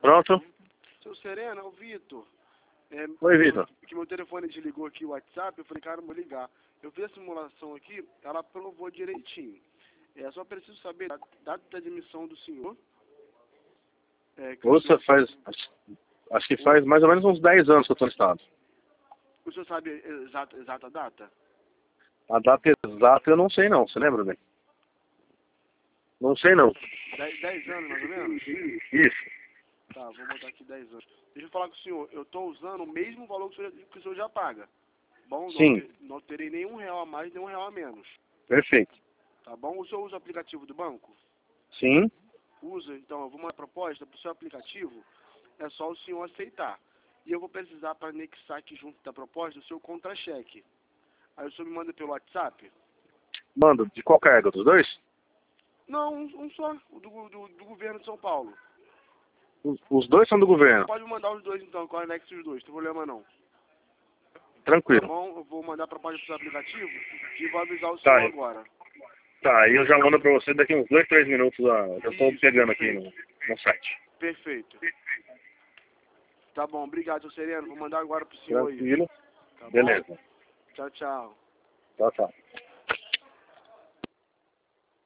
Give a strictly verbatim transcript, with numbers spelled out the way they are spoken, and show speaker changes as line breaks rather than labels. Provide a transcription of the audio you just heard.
Pronto?
Seu Sereno, é o Vitor. É,
Oi, Vitor.
que meu telefone desligou aqui o WhatsApp, eu falei, cara, não vou ligar. Eu vi a simulação aqui, ela provou direitinho. É, só preciso saber a data da admissão do senhor. É, que o
Ouça,
senhor...
faz... Acho que faz mais ou menos uns dez anos que eu estou no estado.
O senhor sabe exata, exata data?
A data exata eu não sei não, você lembra, bem? Não sei não.
dez, dez anos, mais ou menos?
Isso.
Tá, vou botar aqui dez anos. Deixa eu falar com o senhor, eu estou usando o mesmo valor que o senhor, que o senhor já paga. Bom, não,
Sim.
ter, não terei nenhum real a mais, nenhum real a menos.
Perfeito.
Tá bom? O senhor usa o aplicativo do banco?
Sim.
Usa, então, eu vou mandar uma proposta para o seu aplicativo, é só o senhor aceitar. E eu vou precisar para anexar aqui junto da proposta o seu contra-cheque. Aí o senhor me manda pelo WhatsApp?
Manda, de qual carga? Dos dois?
Não, um, um só, o do, do, do governo de São Paulo.
Os, os dois são do governo.
Pode me mandar os dois então, que eu anexo os dois, não tem problema não.
Tranquilo.
Tá bom? Eu vou mandar a proposta pro seu aplicativo e vou avisar o
Tá
senhor
aí.
agora.
Tá, aí eu já mando pra você daqui uns dois, três minutos. Ah, já estou
Isso,
pegando aqui
perfeito.
no, no site.
Perfeito. Tá bom, obrigado, seu Sereno. Vou mandar agora pro senhor aí.
Tranquilo.
Tá bom?
Beleza.
Tchau, tchau.
Tchau, tchau.